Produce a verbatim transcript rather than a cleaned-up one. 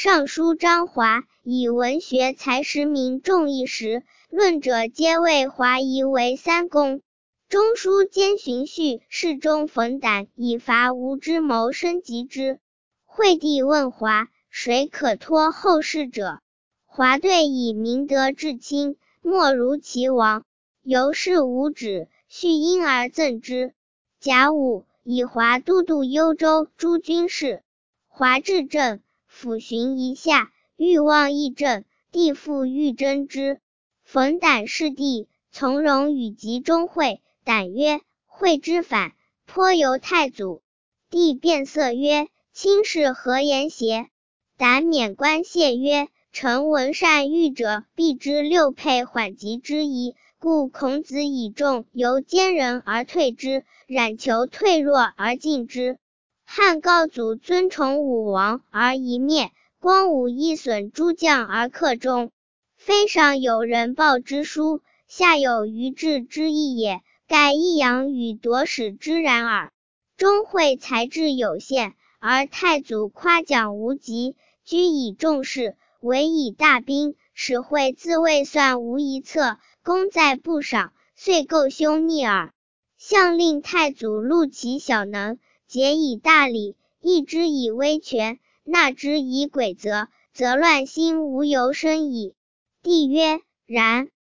尚书张华以文学才识民众一时，论者皆谓华夷为三公。中书监荀绪侍中冯胆以伐吴之谋生及之。惠帝问华，谁可托后事者？华对以明德至亲，莫如其王。由是无旨，绪因而赠之。甲午，以华都督幽州诸军事。华至正，抚巡一下，欲望议政，帝复欲征之。冯胆是帝，从容与集中会。胆曰：会之反，颇由太祖。帝变色曰：卿是何言邪？胆免官谢曰：臣闻善御者必知六配缓急之宜，故孔子以众由奸人而退之，冉求退弱而进之。汉高祖尊崇武王而夷灭，光武亦损诸将而克忠。非上有人报之书，下有余志之意也，盖益阳与夺使之然耳。钟会才智有限，而太祖夸奖无极，居以重事，委以大兵，使会自未算无一策，功在不赏，遂构凶逆耳。相令太祖录其小能，节以大礼，抑之以威权，纳之以诡则，则乱心无由生矣。帝曰：然。